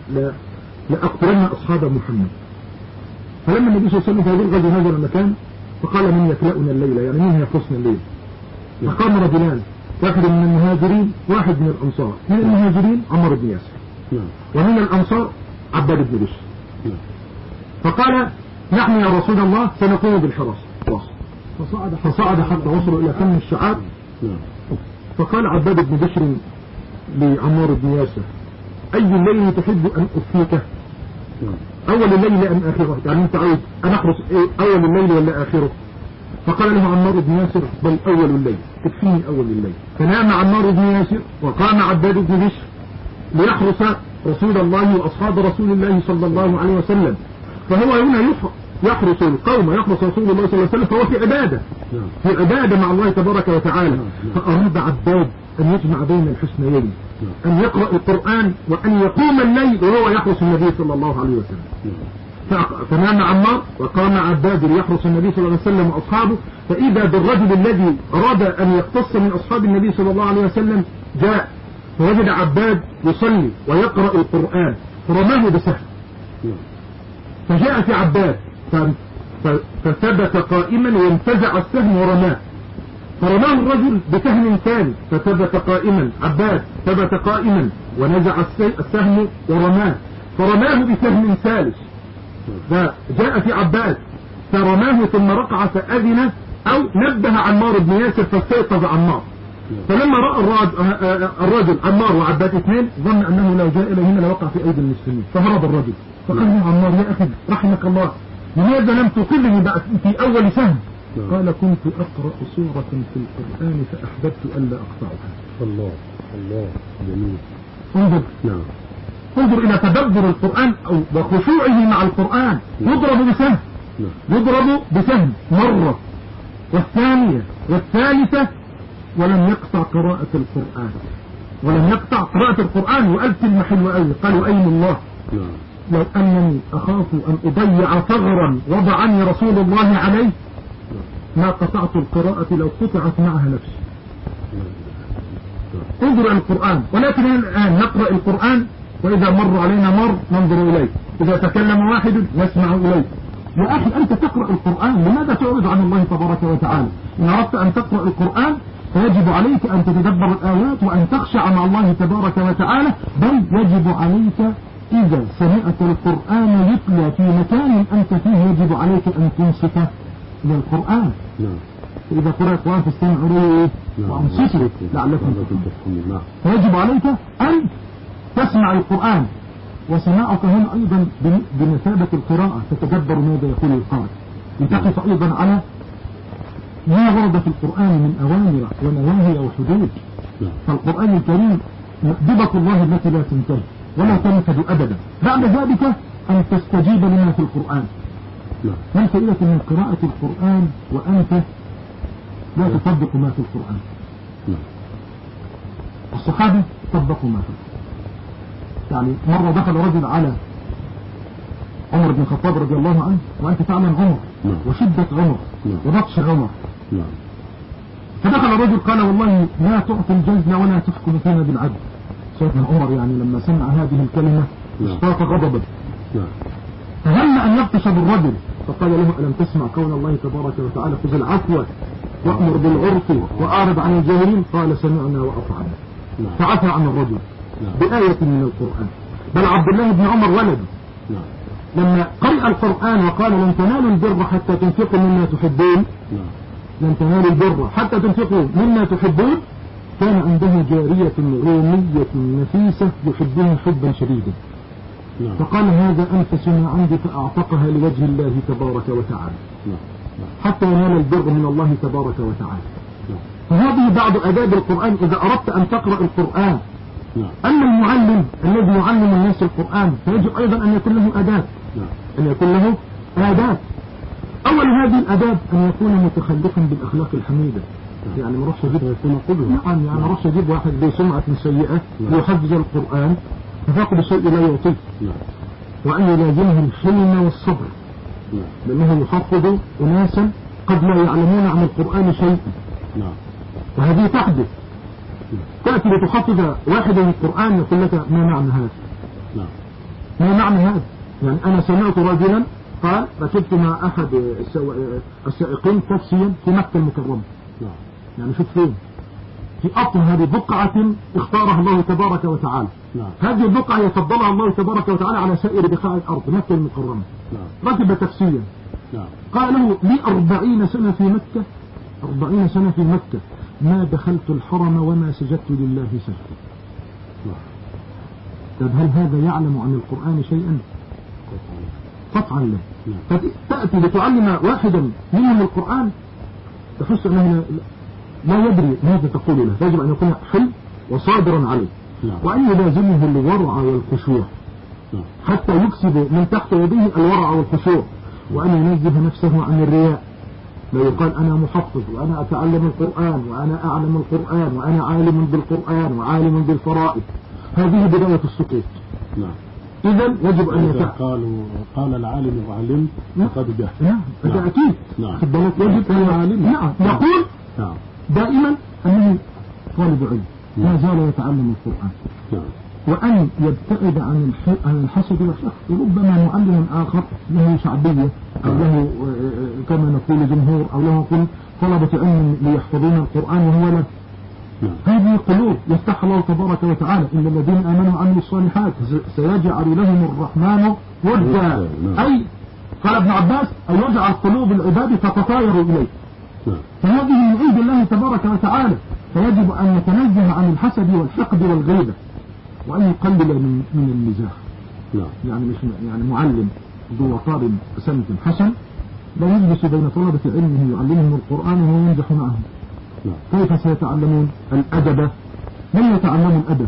لأقتلن أصحاب محمد. فلما النبي صلى الله عليه وسلم في هذه الغزوة هذا المكان فقال من يكلأنا الليلة، يعني مين هيحرسنا الليل؟ فقام رجلان، واحد من المهاجرين واحد من الأنصار. من المهاجرين عمر بن ياسر، ومن الأنصار عباد بن بشر. فقال نحن يا رسول الله سنقوم بالحراسة. فصعد حتى وصلوا إلى فم الشعاب. فقال عباد بن بشر لعمار بن ياسر أي الليل تحب أن أفيك؟ أول الليل أم آخره؟ يعني أنت عايز أن أحرس أول الليل ولا آخره؟ فقال له عمار بن ياسر بل أول الليل، تكفيني أول الليل. فنام عمار بن ياسر وقام عباد بن بشر ليحرس رسول الله وأصحاب رسول الله صلى الله عليه وسلم. فهو هنا يحرس القوم، يحرس رسول الله صلى الله عليه وسلم، فهو في عبادة مع الله تبارك وتعالى. فأراد عباد أن يجمع بين الحسنيين، أن يقرأ القرآن وأن يقوم الليل وهو يحرس النبي صلى الله عليه وسلم. فنام عمار وقام عباد ليحرس النبي صلى الله عليه وسلم وأصحابه. فإذا بالرجل الذي أراد أن يقتص من أصحاب النبي صلى الله عليه وسلم جاء فوجد عباد يصلي ويقرأ القرآن فرماه بسهم. فجاء في عباد فثبت قائما وانتزع السهم ورماه، فرماه الرجل بسهم ثاني فثبت قائما. عباد ثبت قائما ونزع السهم ورماه، فرماه بسهم ثالث. فجاء في عباد فرماه ثم رقع فأذن أو نبه عمار بن ياسر فاستيقظ عمار. فلما رأى الرجل عمار وعباد اثنين ظن أنه لو جاء إلى هنا لوقع في أيدي المسلمين، فهرب الرجل. فقال له عمار يا أخي رحمك الله لماذا لم تقلني بعد في أول سهم؟ قال كنت أقرأ سورة في القرآن فأحببت ألا أقطعها. الله جميل. انظر إلى تدبر القرآن وخشوعه مع القرآن. يضرب بسهم مرة والثانية والثالثة ولم يقطع قراءة القرآن. وقال كلمة حلوة قوي، قالوا أين الله؟ لو أنني أخاف أن أضيع ثغرا وضعني رسول الله عليه ما قطعت القراءة لو قطعت معها نفسي. انظر إلى القرآن. ولكن الآن نقرأ القرآن وإذا مر علينا ننظر إليه، إذا تكلم واحد نسمع إليه. يا أخي أنت تقرأ القرآن، لماذا تعرض عن الله تبارك وتعالى؟ إن أردت أن تقرأ القرآن فيجب عليك أن تتدبر الآيات وأن تخشع مع الله تبارك وتعالى، بل يجب عليك إذا سمعت القرآن يتلى في مكان أنت فيه يجب عليك أن تنصت إلى القرآن. إذا قرأ القرآن فاستمعوا له وأنصتوا لعلكم تفلحون. يجب عليك أن تسمع القرآن، وسماعك هنا أيضا بمثابة القراءة، تتدبر ماذا يقول القارئ، لتقف أيضا على ما ورد في القرآن من أوامر ونواهي وحدود. فالقرآن الكريم مأدبة الله التي لا تنتهي ولا تنفذ أبدا. بعد ذلك أن تستجيب لما في القرآن. ما فائدة من قراءة القرآن وأنت لا تطبق ما في القرآن؟ الصحابة طبقوا ما في القرآن. يعني مرة دخل رجل على عمر بن الخطاب رضي الله عنه، وأنت تعلم عمر وشدة عمر وبطش عمر. فدخل الرجل قال والله لا تعطي الجزل ولا تحكم فينا بالعدل. سيدنا عمر يعني لما سمع هذه الكلمة اشتاق غضبا، فهم أن يبطش بالرجل، فقال له ألم تسمع قول الله تبارك وتعالى خذ العفو وأمر بالعرف وأعرض عن الجاهلين؟ قال سمعنا وأطعنا، فعفى عن الرجل بآية من القرآن. بل عبد الله بن عمر ولده لما قرأ القرآن وقال لن تنالوا البر حتى تنفقوا مما تحبون، لن تنالوا البر حتى تنفقوا مما تحبون، كان عنده جارية رومية نفيسة يحبها حبا شديدا، فقال هذا أنفس ما عندي فأعتقها لوجه الله تبارك وتعالى حتى ينال البر من الله تبارك وتعالى. فهذه بعض آداب القرآن إذا أردت أن تقرأ القرآن. أما المعلم الذي يعلم الناس القرآن فيجب أيضا أن يكون له آداب، أن يكون له آداب. أول هذه الآداب أن يكون متخلقا بالأخلاق الحميدة. يعني ما رحش أجيب يعني ما رحش أجيب واحد بسمعة سيئة يحفظ القرآن ففقد الشيء لا يعطيه، وأن يلازمه الحلم والصبر، لأنه يحفظ أناسا قد لا يعلمون عن القرآن شيئا، وهذه تحدث. تأتي لتحفظ واحد من القرآن يقول لك ما معنى هذا؟ ما معنى هذا؟ يعني أنا سمعت رجلا قال ركبت مع أحد السائقين تاكسيا في مكة المكرمة. يعني شوف فين؟ في أطهر بقعة اختارها الله تبارك وتعالى. هذه البقعة يفضلها الله تبارك وتعالى على سائر بقاع الأرض، مكة المكرمة. ركب تاكسيا قال له لي 40 سنة في مكة، 40 سنة في مكة ما دخلت الحرم وما سجدت لله سجدا. طب هل هذا يعلم عن القرآن شيئا؟ قطعا لا. فتأتي لتعلم واحدا منهم القرآن تحس أنه لا يدري ماذا تقول له، يجب أن يكون حل وصادرا عليه، وأن يلازمه الورع والخشوع حتى يكسب من تحت يديه الورع والخشوع، وأن ينزه نفسه عن الرياء. لا يقال أنا محفظ وأنا أتعلم القرآن وأنا أعلم القرآن وأنا عالم بالقرآن وعالم بالفرائض، هذه بداية السقوط. إذا يجب أن قال العالم وعلم فقد جهل. هذا أكيد. يجب أن العالم يقول دائما أنه طالب علم ما زال يتعلم القرآن، وأن يبتعد عن الحسد والحقد. ربما معلم آخر له شعبية أو له كما نقول جمهور أو له طلبة علم ليحفظون القرآن وهو لا. هذه قلوب يفتح الله تبارك وتعالى إن الذين آمنوا وعملوا الصالحات سيجعل لهم الرحمن ودا. أي قال ابن عباس أن يجعل قلوب العباد تتطاير إليه، فهذه من عند الله تبارك وتعالى. فيجب أن نتنزه عن الحسد والحقد والغيبة، وأن يقلل من المزاح. يعني مش يعني معلم ذو وقار سمت حسن لا يجلس بين طلبة علمه يعلمهم القرآن وهو ينجح معهم. كيف سيتعلمون الأدب؟ من يتعلم الأدب؟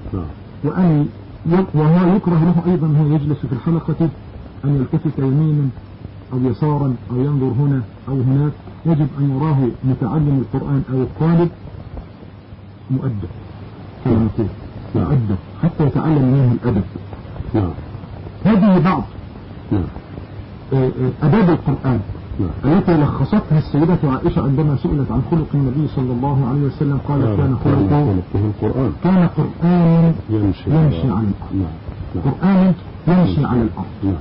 وهو يكره له أيضا هو يجلس في الحلقة أن يلتفت يمينا أو يسارا أو ينظر هنا أو هناك. يجب أن يراه متعلم القرآن أو الطالب مؤدب مؤدب حتى يتعلم منه الأدب. هذه بعض أداب القرآن التي لخصتها السيدة عائشة عندما سئلت عن خلق النبي صلى الله عليه وسلم قالت كان خلقه القرآن، كان قرآن يمشي على الأرض. قرآن يمشي على الأرض.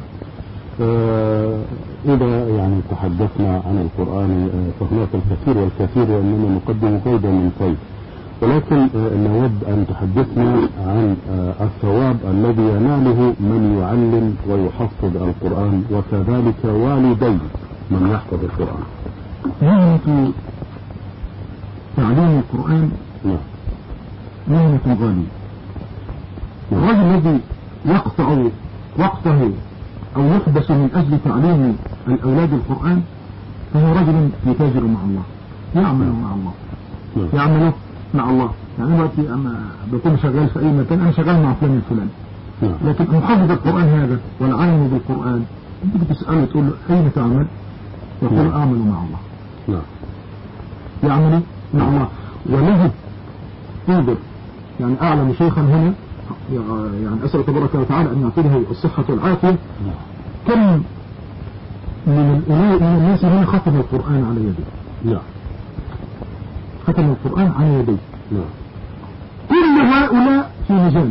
إذا يعني تحدثنا عن القرآن فهناك الكثير والكثير، وأننا نقدم قيدا من قيد. ولكن نود أن تحدثنا عن الثواب الذي يناله من يعلم ويحفظ القرآن وكذلك والدي من يحفظ القرآن. مهنة تعليم القرآن مهنة غالية. الرجل الذي يقطع وقته أو يحبس من أجل تعليم الأولاد القرآن فهو رجل يتاجر مع الله، يعمل مع الله، يعمل مع الله. يعني وقتي أما بكون شغال في أي مكان أنا شغال مع فلان الفلاني، لكن محافظ القرآن هذا والعالم بالقرآن أنت بتسأله تقول له أين تعمل؟ يقول أعمل مع الله. يعمل مع الله وله انظر. يعني أعلم شيخا هنا، يعني أسأل تبارك وتعالى أن يعطيه الصحة والعافية، كم من الناس هنا ختم القرآن على يديه. ختم القرآن على يديه. كل هؤلاء في مجانه.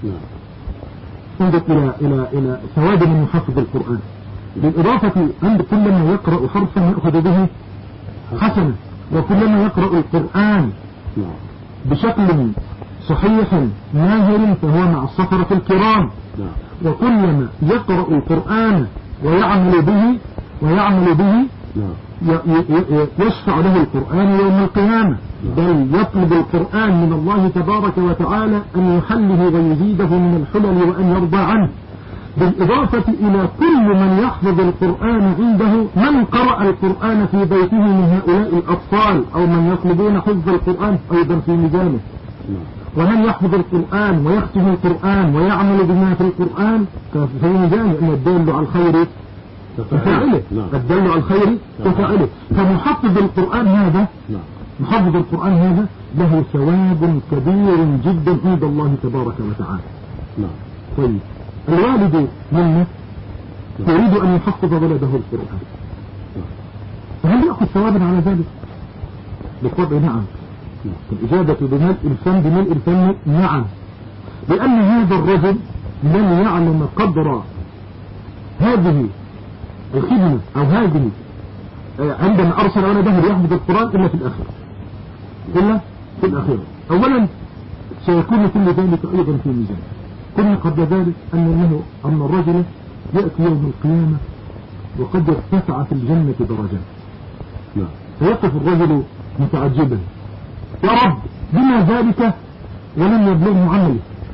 انظر إلى ثواب من يحفظ القرآن، بالإضافة عند كل ما يقرأ حرفا يأخذ به حسنة، وكلما يقرأ القرآن بشكل صحيح ماهر فهو مع السفرة الكرام، وكلما يقرأ القرآن ويعمل به يشفع له القرآن يوم القيامة، بل يطلب القرآن من الله تبارك وتعالى أن يحله ويزيده من الحلل وأن يرضى عنه. بالإضافة إلى كل من يحفظ القرآن عنده من قرأ القرآن في بيته من هؤلاء الأطفال أو من يطلبون حفظ القرآن أيضا في ميزانه، ومن يحفظ القرآن ويختم القرآن ويعمل بما في القرآن في ميزانه، أن الدال على الخير كفاعله، الدال على الخير كفاعله. فمحفظ القرآن هذا محفظ القرآن هذا له ثواب كبير جدا عند الله تبارك وتعالى. طيب الوالد منا يريد أن يحفظ ولده القرآن، فهل يأخذ ثوابا على ذلك؟ بالطبع نعم. الإجابة بملء الفم نعم، لأن هذا الرجل لن يعلم قدر هذه الخدمة أو هذه عندما أرسل ولده ليحفظ القرآن إلا في الأخيرة. أولا سيكون كل ذلك أيضا في ميزان. كنا قبل ذلك أن الرجل يأتي يوم القيامة وقد ارتفع في الجنة درجات، فيقف الرجل متعجبا، يا رب بما ذلك ولم يبلغه عمله؟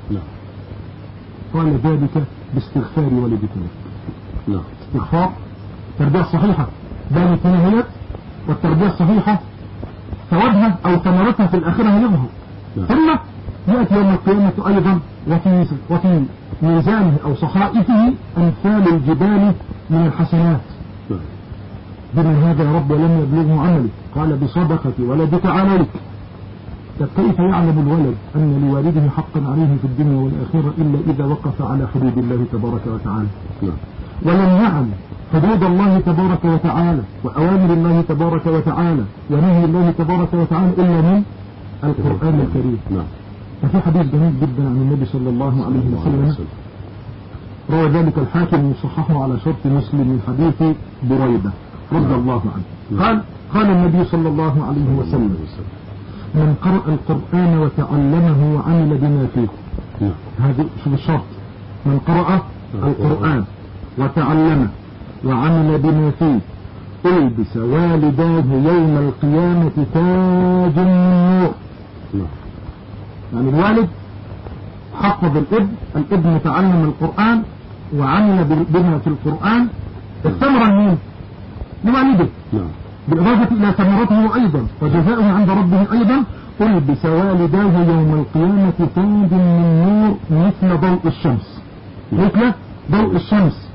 قال ذلك باستغفار والدك لك. استغفار تربية صحيحة، بين نهايات والتربية الصحيحة ثوابها أو ثمرتها في الآخرة يظهر. ثم يأتي يوم القيامة أيضا وفي ميزانه أو صحائفه أمثال الجبال من الحسنات. بما هذا يا رب ولم يبلغه عمله؟ قال بصدقة ولدك عليك. كيف يعلم الولد أن لوالده حقا عليه في الدنيا والآخرة إلا إذا وقف على حدود الله تبارك وتعالى؟ ولم يعلم حدود الله تبارك وتعالى وأوامر الله تبارك وتعالى ونهي الله تبارك وتعالى إلا من القرآن الكريم. ففي حديث جميل جدا عن النبي صلى الله عليه وسلم روى ذلك الحاكم وصححه على شرط مسلم من حديث بريدة رضي الله عنه. قال النبي صلى الله عليه وسلم من قرأ القرآن وتعلمه وعمل بما فيه، هذا شوف الشرط، من قرأ القرآن وتعلمه وعمل بما فيه ألبس والداه يوم القيامة تاج من نور. يعني الوالد حفظ الابن تعلم القرآن وعمل بما في القرآن، الثمرة مين؟ لوالده، بالإضافة إلى ثمرته أيضا وجزاؤه عند ربه أيضا ألبس والداه يوم القيامة تاج من نور مثل ضوء الشمس، مثل ضوء الشمس.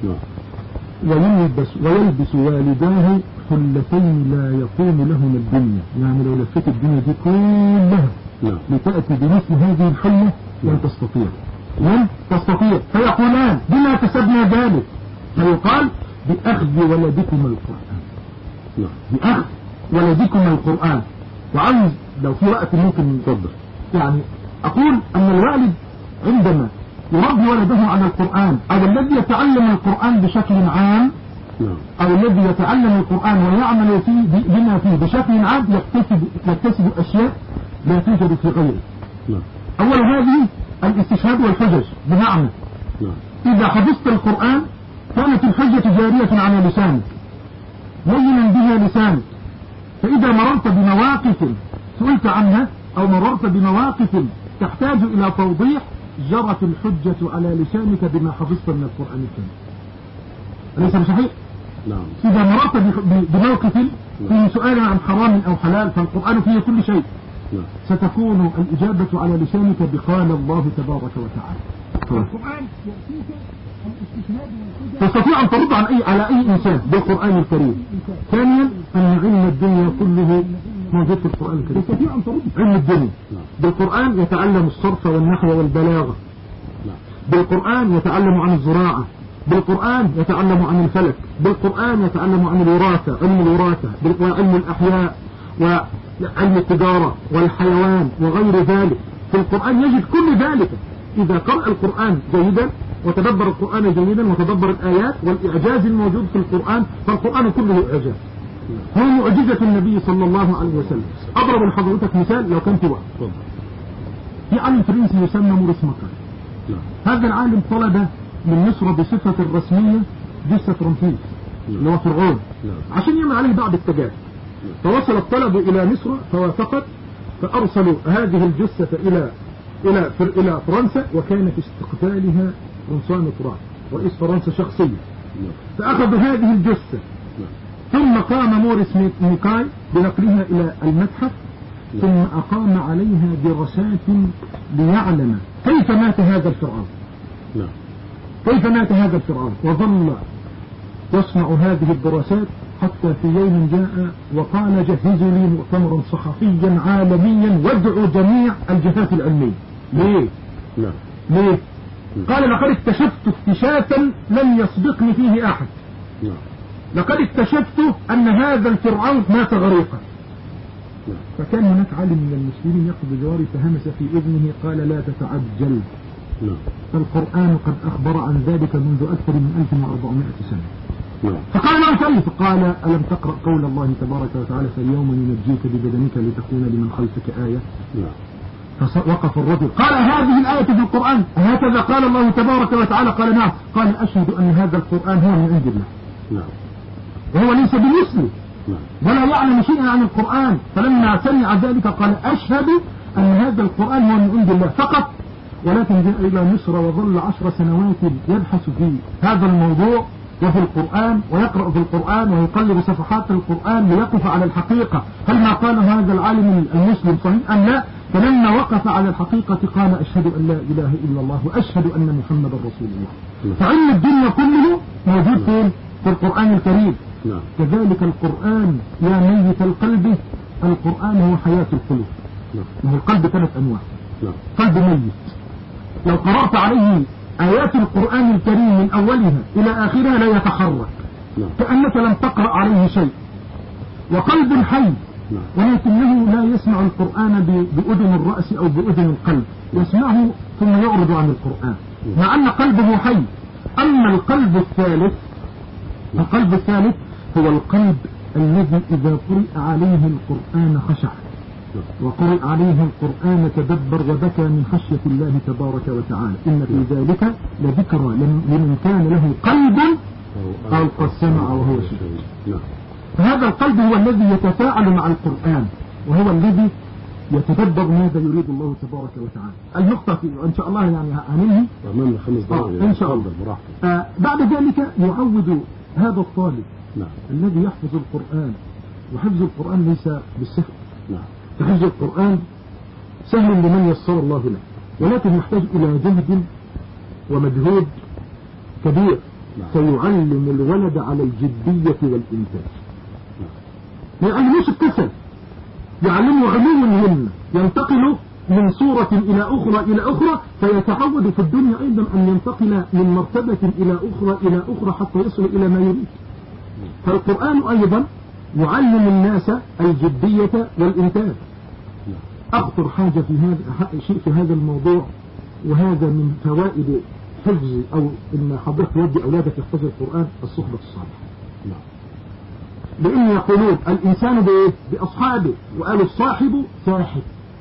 ويلبس والداه حلتين لا يقوم لهما الدنيا، يعني لو لفت الدنيا دي كلها لتأتي بمثل هذه الحلة لن تستطيع. فيقولان بما كسبنا ذلك؟ فيقال بأخذ ولدكم القرآن، بأخذ ولدكم القرآن. وعاوز لو في وقت ممكن نفضل يعني أقول أن الوالد عندما يربي ولده على القرآن أو الذي يتعلم القرآن بشكل عام أو الذي يتعلم القرآن ويعمل فيه بما فيه بشكل عام يكتسب أشياء لا توجد في غيره. أول هذه الاستشهاد والحجج، بمعنى إذا حفظت القرآن كانت الحجة جارية على لسانك لينا بها لسانك، فإذا مررت بمواقف سئلت عنها أو مررت بمواقف تحتاج إلى توضيح جرت الحجة على لسانك بما حفظت من القرآن الكريم. أليس بصحيح؟ نعم. إذا مررت بموقف فيه سؤال عن حرام أو حلال فالقرآن فيه كل شيء، ستكون الإجابة على لسانك بقال الله تبارك وتعالى. القرآن يأتيك تستطيع أن ترد على أي إنسان بالقرآن الكريم. ثانيا أن علم الدنيا كله موجود في القرآن الكريم. تستطيع أن ترد علم الدنيا بالقرآن، يتعلم الصرف والنحو والبلاغة، بالقرآن يتعلم عن الزراعة، بالقرآن يتعلم عن الفلك، بالقرآن يتعلم عن الوراثة، علم الوراثة، وعلم الأحياء وعلم التجارة والحيوان وغير ذلك. في القرآن يجد كل ذلك إذا قرأ القرآن جيدا وتدبر القرآن جيدا وتدبر الآيات والإعجاز الموجود في القرآن، فالقرآن كله إعجاز. هو معجزة النبي صلى الله عليه وسلم. أضرب لحضرتك مثال لو كنت وقت. في عالم فرنسي يسمى موريس ماكار. هذا العالم طلب من مصر بصفة الرسمية جثة رمسيس اللي هو فرعون عشان يعمل عليه بعض التجارب. فوصل الطلب إلى مصر فوافقت، فأرسلوا هذه الجثة إلى فرنسا، وكانت استقبالها قنصان فرنسا رئيس فرنسا شخصيا. فأخذوا هذه الجثة ثم قام موريس ميكاي بنقلها إلى المتحف، ثم أقام عليها دراسات ليعلم كيف مات هذا الفرعون، كيف مات هذا الفرعون، وظل يصنع هذه الدراسات حتى في يوم جاء وقال جهزوا لي مؤتمرا صحفيا عالميا وادعوا جميع الجهات العلمية. ليه؟ ليه؟ قال لقد اكتشفت اكتشافا لم يسبقني فيه أحد. لقد اكتشفت أن هذا الفرعون مات غريقا. فكان هناك عالم من المسلمين يأخذ بجواره فهمس في إذنه قال لا تتعجل، القرآن قد أخبر عن ذلك منذ أكثر من 1400 سنة. فقال له كيف؟ قال ألم تقرأ قول الله تبارك وتعالى فاليوم ننجيك ببدنك لتكون لمن خلفك آية. فوقف الرجل قال هذه الآية في القرآن هكذا قال الله تبارك وتعالى؟ قال نعم. قال أشهد أن هذا القرآن هو من عند الله، وهو ليس بمسلم ولا يعلم شيئا عن القرآن. فلما سمع ذلك قال أشهد أن هذا القرآن هو من عند الله فقط. ولكن جاء إلى مصر وظل 10 سنوات يبحث في هذا الموضوع وفي القرآن، ويقرأ في القرآن ويقلب صفحات القرآن ليقف على الحقيقة هل ما قال هذا العالم المسلم صحيح أم لا. فلما وقف على الحقيقة قال أشهد أن لا إله إلا الله وأشهد أن محمد رسول الله. فعلم الدنيا كله موجود في القرآن الكريم. كذلك القرآن يا ميت القلب، القرآن هو حياة القلوب. القلب 3 أنواع. قلب ميت لو قرأت عليه آيات القرآن الكريم من أولها إلى آخرها لا يتحرك كأنك لم تقرأ عليه شيء. وقلب حي ولكنه لا يسمع القرآن بأذن الرأس أو بأذن القلب، يسمعه ثم يعرض عن القرآن مع أن قلبه حي. أما القلب الثالث هو القلب الذي إذا قرئ عليه القرآن خشع، وقرئ عليه القرآن تدبر وبكى من خشية الله تبارك وتعالى. إن في ذلك لذكرى لمن كان له قلب ألقى السمع وهو شهيد. فهذا القلب هو الذي يتفاعل مع القرآن، وهو الذي يتدبر ماذا يريد الله تبارك وتعالى. النقطة إن شاء الله يعني هننهي أمام 5 دقائق إن شاء الله. بعد ذلك يعود هذا الطالب الذي يحفظ القرآن، وحفظ القرآن ليس بالسهل. حفظ القرآن سهل لمن يسر الله له، ولكن يحتاج إلى جهد ومجهود كبير سيعلم الولد على الجدية والإنتاج. ما يعلموش الكسل، يعلمه علوم الهمة، ينتقل من صورة إلى أخرى فيتعود في الدنيا أيضا أن ينتقل من مرتبة إلى أخرى حتى يصل إلى ما يريد. فالقرآن أيضا يعلم الناس الجدية والإنتاج. أخطر حاجة في هذا الموضوع، وهذا من فوائد حفظ أو إن حضرتك تودي أولادك يحفظوا القرآن، الصحبة الصالحة. لأن يقولون الإنسان بأصحابه، وقالوا الصاحب ساحب.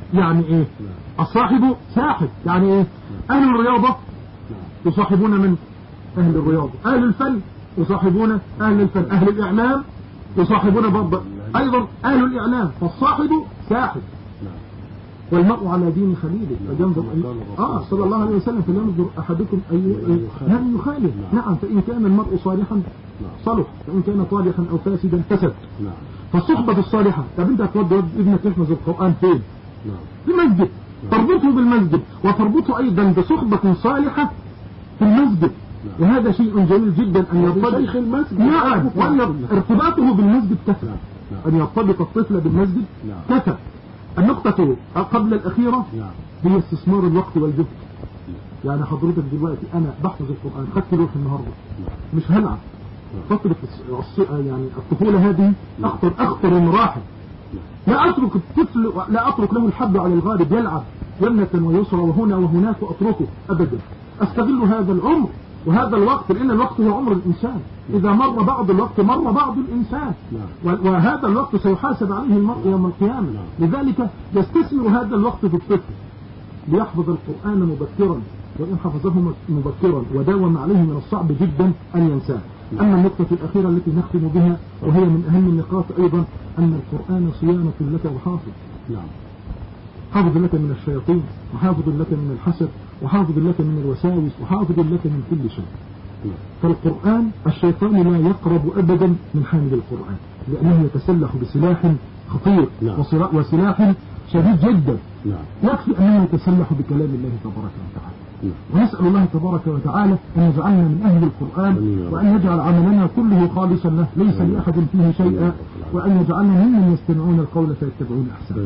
يعني ايه؟ الصاحب ساحب، يعني ايه؟ اهل الرياضة يصاحبون من اهل الرياضة، اهل الفن يصاحبون اهل الفن، اهل الاعلام يصاحبون برضه ايضا اهل الاعلام، فالصاحب ساحب. والمرء على دين خليله فلينظر صلى الله عليه وسلم فلينظر احدكم من يخالف. نعم، فان كان المرء صالحا صلح، فان كان صالحا او فاسدا فسد. فالصحبة الصالحة، طب انت هتودي ابنك يحفظ القرآن فين؟ في المسجد، تربطه بالمسجد وتربطه ايضا بصحبة صالحة في المسجد، وهذا شيء جميل جدا ان يرتبط شيخ المسجد. نعم، وان ارتباطه بالمسجد كفى، ان يرتبط الطفل بالمسجد كفى. النقطة قبل الأخيرة هي استثمار الوقت والجهد. يعني حضرتك دلوقتي أنا بحفظ القرآن، خدت روح النهاردة، مش هلعب. فترة يعني الطفولة هذه أخطر مراحل. لا أترك الطفل، لا أترك له الحبل على الغالب يلعب يمنة ويسرى وهنا وهناك وأتركه أبدا. أستغل هذا العمر وهذا الوقت، لأن الوقت هو عمر الإنسان، إذا مر بعض الوقت مر بعض الإنسان، وهذا الوقت سيحاسب عليه المرء يوم القيامة. لذلك يستثمر هذا الوقت في الطفل ليحفظ القرآن مبكرا، وإن حفظه مبكرا وداوم عليه من الصعب جدا أن ينساه. أما النقطة الأخيرة التي نختم بها وهي من أهم النقاط أيضا، أن القرآن صيانة لك وحافظ. حافظ لك من الشياطين، وحافظ لك من الحسد، وحافظ لك من الوساوس، وحافظ لك من كل شيء. فالقرآن الشيطان لا يقرب أبدا من حامل القرآن، لأنه يتسلح بسلاح خطير وسلاح شديد جدا. يكفي أنه يتسلح بكلام الله تبارك وتعالى. ونسأل الله تبارك وتعالى أن يجعلنا من أهل القرآن، وأن يجعل عملنا كله خالصا له ليس لأحد فيه شيئا، وأن يجعلنا ممن يستمعون القول فيتبعون أحسنه.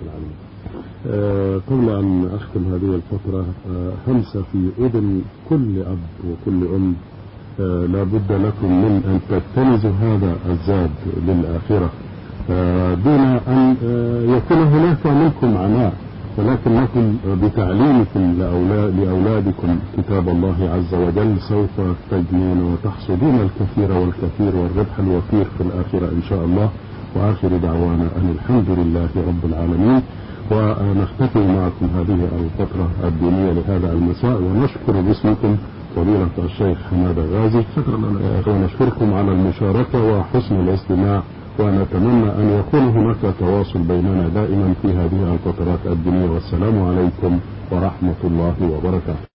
قبل أن أختم هذه الفترة، همسة في أذن كل أب وكل أم، لا بد لكم من أن تكتنزوا هذا الزاد للآخرة، دون أن يكون هناك منكم عناء، ولكنكم بتعليمكم لأولادكم كتاب الله عز وجل سوف تجنون وتحصدون الكثير والكثير والربح الوفير في الآخرة إن شاء الله. وآخر دعوانا أن الحمد لله رب العالمين. ونختتم معكم هذه الفترة الدينية لهذا المساء، ونشكر باسمكم فضيلة الشيخ حمادة غازي، ونشكركم على المشاركة وحسن الاستماع، ونتمنى أن يكون هناك تواصل بيننا دائما في هذه الفترات الدينية. والسلام عليكم ورحمة الله وبركاته.